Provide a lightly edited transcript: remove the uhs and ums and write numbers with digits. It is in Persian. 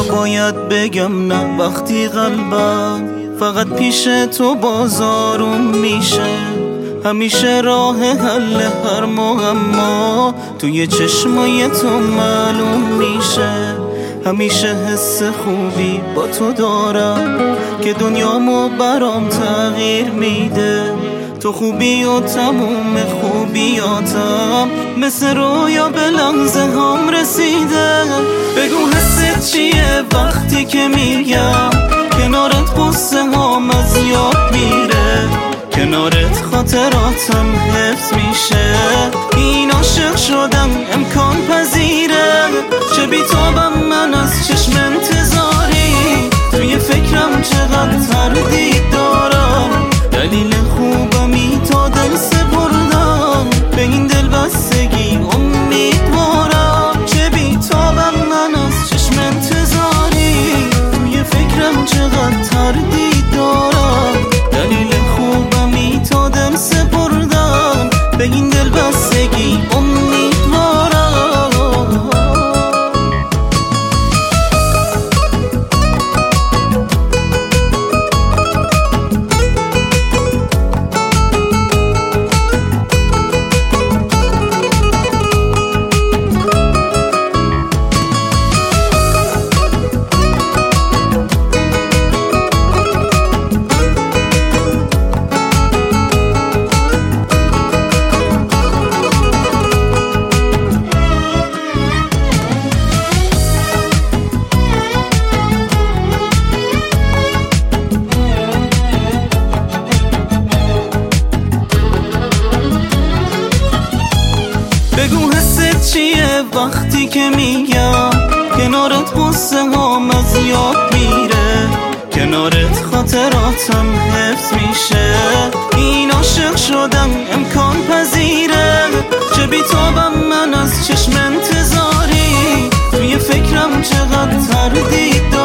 باید بگم نه وقتی قلبم فقط پیش تو بازارم میشه. همیشه راه حل هر معما توی چشمای تو معلوم میشه. همیشه حس خوبی با تو دارم که دنیامو برام تغییر میده. تو خوبی و تموم خوبیاتم مثل رویا به لحظه هم رسیده. بگو حست چیه وقتی که میگم کنارت قصه هم از یاد میره. کنارت خاطراتم حفظ میشه. این عاشق شدم امکان پذیره. چه بیتابم من از چشم انتظاری. توی فکرم چقدر تردید دارم. دلیل خوبمی تا دل سپردم به این دل بستگی امیدوارم. چه بیتابم من از چشم انتظاری. توی فکرم چقدر تردید دارم. دلیل خوبمی تا دل سپردم به این دل بستگی امیدوارم. بگو حست چیه وقتی که میگم کنارت قصه هم از یاد میره. کنارت خاطراتم حفظ میشه. این عاشق شدم امکان پذیره. چه بیتابم من از چشم انتظاری. توی فکرم چقدر تردید